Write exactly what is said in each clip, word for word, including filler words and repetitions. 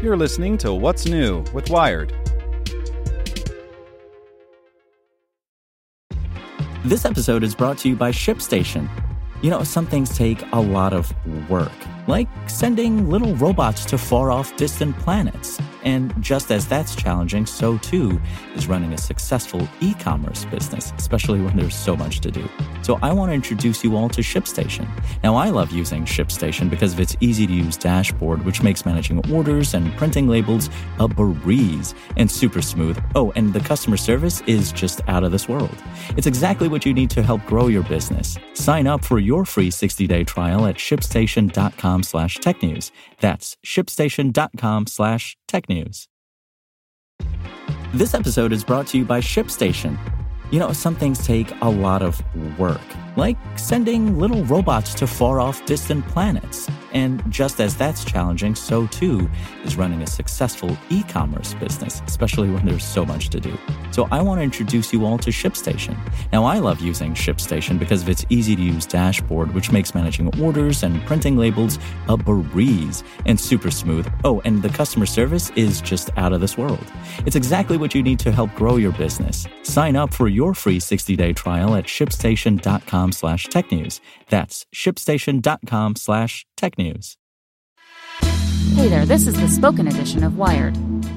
You're listening to What's New with Wired. This episode is brought to you by ShipStation. You know, some things take a lot of work, like sending little robots to far-off distant planets. And just as that's challenging, so too is running a successful e-commerce business, especially when there's so much to do. So I want to introduce you all to ShipStation. Now, I love using ShipStation because of its easy-to-use dashboard, which makes managing orders and printing labels a breeze and super smooth. Oh, and the customer service is just out of this world. It's exactly what you need to help grow your business. Sign up for your free sixty-day trial at shipstation.com slash technews. That's shipstation.com slash technews. This episode is brought to you by ShipStation. You know, some things take a lot of work, like sending little robots to far-off distant planets. And just as that's challenging, so too is running a successful e-commerce business, especially when there's so much to do. So I want to introduce you all to ShipStation. Now, I love using ShipStation because of its easy-to-use dashboard, which makes managing orders and printing labels a breeze and super smooth. Oh, and the customer service is just out of this world. It's exactly what you need to help grow your business. Sign up for your free sixty-day trial at shipstation.com slash technews. That's shipstation.com slash technews. Hey there, this is the spoken edition of Wired.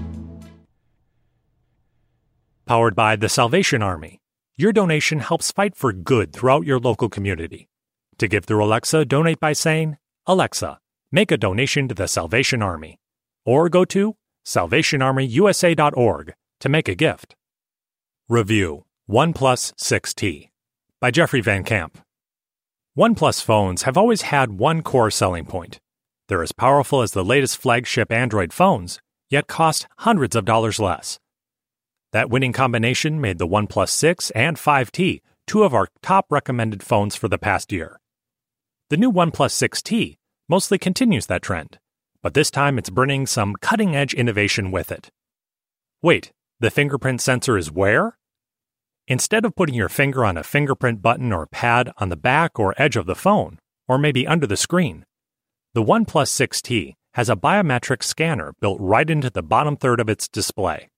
Powered by the Salvation Army. Your donation helps fight for good throughout your local community. To give through Alexa, donate by saying, Alexa, make a donation to the Salvation Army. Or go to salvation army u s a dot org to make a gift. Review OnePlus six T by Jeffrey Van Camp. OnePlus phones have always had one core selling point. They're as powerful as the latest flagship Android phones, yet cost hundreds of dollars less. That winning combination made the OnePlus six and five T two of our top recommended phones for the past year. The new OnePlus six T mostly continues that trend, but this time it's bringing some cutting-edge innovation with it. Wait, the fingerprint sensor is where? Instead of putting your finger on a fingerprint button or pad on the back or edge of the phone, or maybe under the screen, the OnePlus six T has a biometric scanner built right into the bottom third of its display.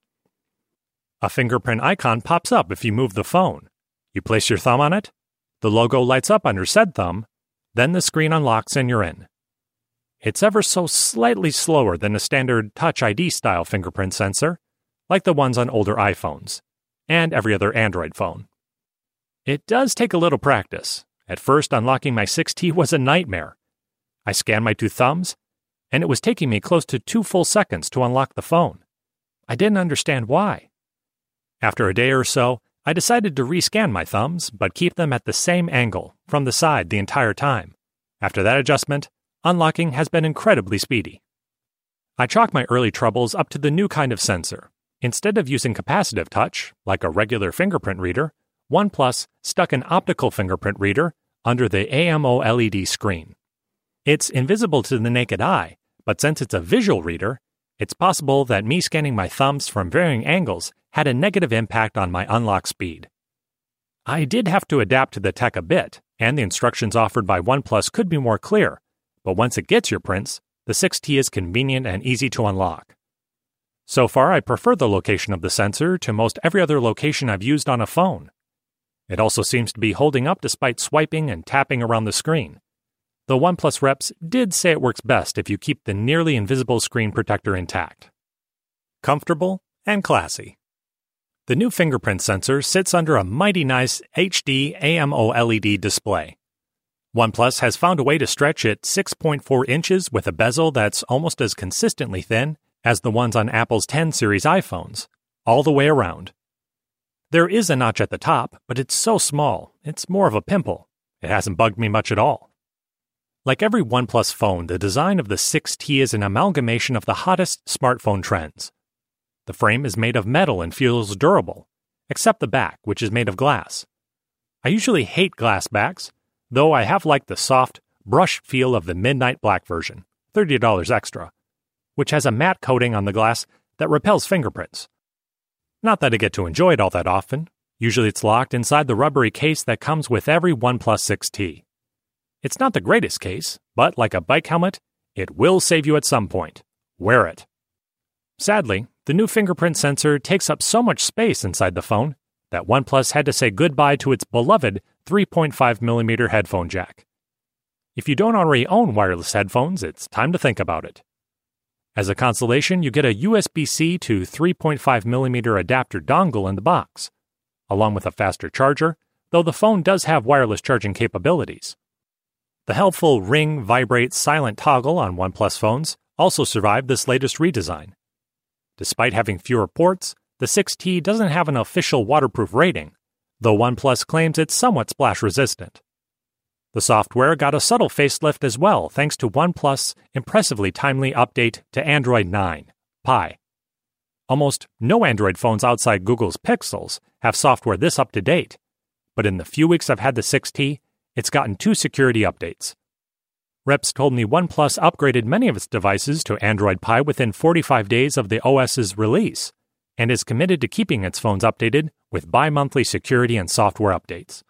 A fingerprint icon pops up if you move the phone. You place your thumb on it, the logo lights up under said thumb, then the screen unlocks and you're in. It's ever so slightly slower than a standard Touch I D style fingerprint sensor, like the ones on older iPhones, and every other Android phone. It does take a little practice. At first, unlocking my six T was a nightmare. I scanned my two thumbs, and it was taking me close to two full seconds to unlock the phone. I didn't understand why. After a day or so, I decided to rescan my thumbs, but keep them at the same angle, from the side the entire time. After that adjustment, unlocking has been incredibly speedy. I chalk my early troubles up to the new kind of sensor. Instead of using capacitive touch, like a regular fingerprint reader, OnePlus stuck an optical fingerprint reader under the AMOLED screen. It's invisible to the naked eye, but since it's a visual reader, it's possible that me scanning my thumbs from varying angles had a negative impact on my unlock speed. I did have to adapt to the tech a bit, and the instructions offered by OnePlus could be more clear, but once it gets your prints, the six T is convenient and easy to unlock. So far, I prefer the location of the sensor to most every other location I've used on a phone. It also seems to be holding up despite swiping and tapping around the screen. The OnePlus reps did say it works best if you keep the nearly invisible screen protector intact. Comfortable and classy. The new fingerprint sensor sits under a mighty nice H D AMOLED display. OnePlus has found a way to stretch it six point four inches with a bezel that's almost as consistently thin as the ones on Apple's ten series iPhones, all the way around. There is a notch at the top, but it's so small, it's more of a pimple. It hasn't bugged me much at all. Like every OnePlus phone, the design of the six T is an amalgamation of the hottest smartphone trends. The frame is made of metal and feels durable, except the back, which is made of glass. I usually hate glass backs, though I have liked the soft, brushed feel of the Midnight Black version, thirty dollars extra, which has a matte coating on the glass that repels fingerprints. Not that I get to enjoy it all that often. Usually it's locked inside the rubbery case that comes with every OnePlus six T. It's not the greatest case, but like a bike helmet, it will save you at some point. wear it. Sadly, the new fingerprint sensor takes up so much space inside the phone that OnePlus had to say goodbye to its beloved three point five millimeter headphone jack. If you don't already own wireless headphones, it's time to think about it. As a consolation, you get a U S B C to three point five millimeter adapter dongle in the box, along with a faster charger, though the phone does have wireless charging capabilities. The helpful ring, vibrate, silent toggle on OnePlus phones also survived this latest redesign. Despite having fewer ports, the six T doesn't have an official waterproof rating, though OnePlus claims it's somewhat splash-resistant. The software got a subtle facelift as well thanks to OnePlus' impressively timely update to Android nine, Pie. Almost no Android phones outside Google's Pixels have software this up-to-date, but in the few weeks I've had the six T, it's gotten two security updates. Reps told me OnePlus upgraded many of its devices to Android Pie within forty-five days of the OS's release, and is committed to keeping its phones updated with bi-monthly security and software updates.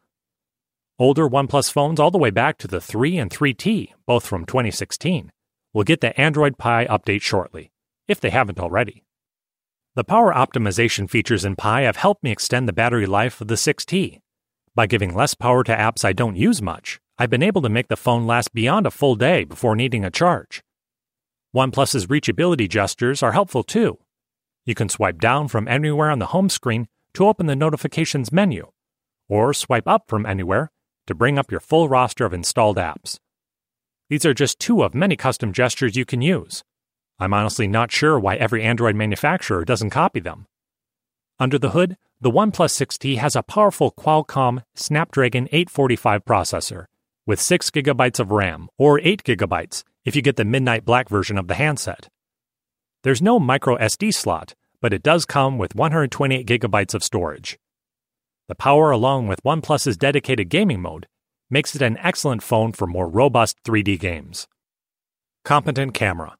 Older OnePlus phones all the way back to the three and three T, both from twenty sixteen, will get the Android Pie update shortly, if they haven't already. The power optimization features in Pie have helped me extend the battery life of the six T. By giving less power to apps I don't use much, I've been able to make the phone last beyond a full day before needing a charge. OnePlus's reachability gestures are helpful too. You can swipe down from anywhere on the home screen to open the notifications menu, or swipe up from anywhere to bring up your full roster of installed apps. These are just two of many custom gestures you can use. I'm honestly not sure why every Android manufacturer doesn't copy them. Under the hood, the OnePlus six T has a powerful Qualcomm Snapdragon eight forty-five processor with six gigabytes of RAM, or eight gigabytes if you get the Midnight Black version of the handset. There's no micro S D slot, but it does come with one hundred twenty-eight gigabytes of storage. The power, along with OnePlus's dedicated gaming mode, makes it an excellent phone for more robust three D games. Competent camera.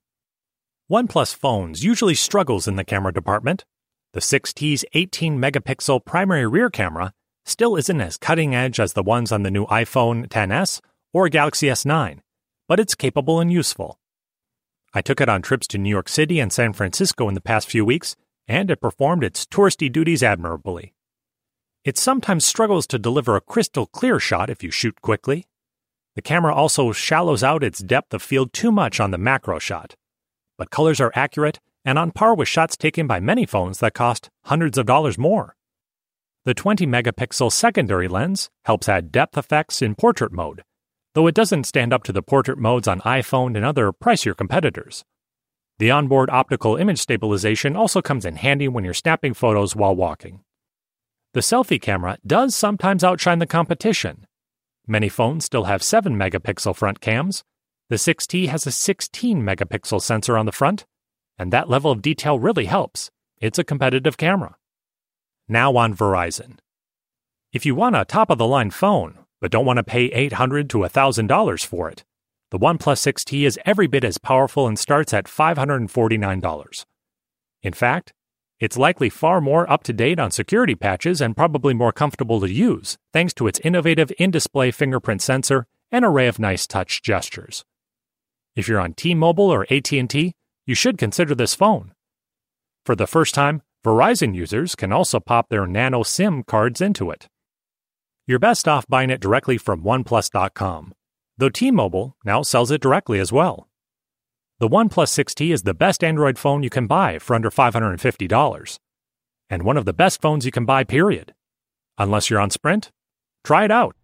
OnePlus phones usually struggles in the camera department. The six T's eighteen megapixel primary rear camera still isn't as cutting-edge as the ones on the new iPhone X S or Galaxy S nine, but it's capable and useful. I took it on trips to New York City and San Francisco in the past few weeks, and it performed its touristy duties admirably. It sometimes struggles to deliver a crystal clear shot if you shoot quickly. The camera also shallows out its depth of field too much on the macro shot, but colors are accurate and on par with shots taken by many phones that cost hundreds of dollars more. The twenty megapixel secondary lens helps add depth effects in portrait mode, though it doesn't stand up to the portrait modes on iPhone and other pricier competitors. The onboard optical image stabilization also comes in handy when you're snapping photos while walking. The selfie camera does sometimes outshine the competition. Many phones still have seven megapixel front cams. The six T has a sixteen megapixel sensor on the front, and that level of detail really helps. It's a competitive camera. Now on Verizon. If you want a top-of-the-line phone, but don't want to pay eight hundred dollars to one thousand dollars for it, the OnePlus six T is every bit as powerful and starts at five hundred forty-nine dollars. In fact, it's likely far more up-to-date on security patches and probably more comfortable to use, thanks to its innovative in-display fingerprint sensor and array of nice touch gestures. If you're on T-Mobile or A T and T, you should consider this phone. For the first time, Verizon users can also pop their Nano SIM cards into it. You're best off buying it directly from OnePlus dot com, though T-Mobile now sells it directly as well. The OnePlus six T is the best Android phone you can buy for under five hundred fifty dollars, and one of the best phones you can buy, period. Unless you're on Sprint, try it out.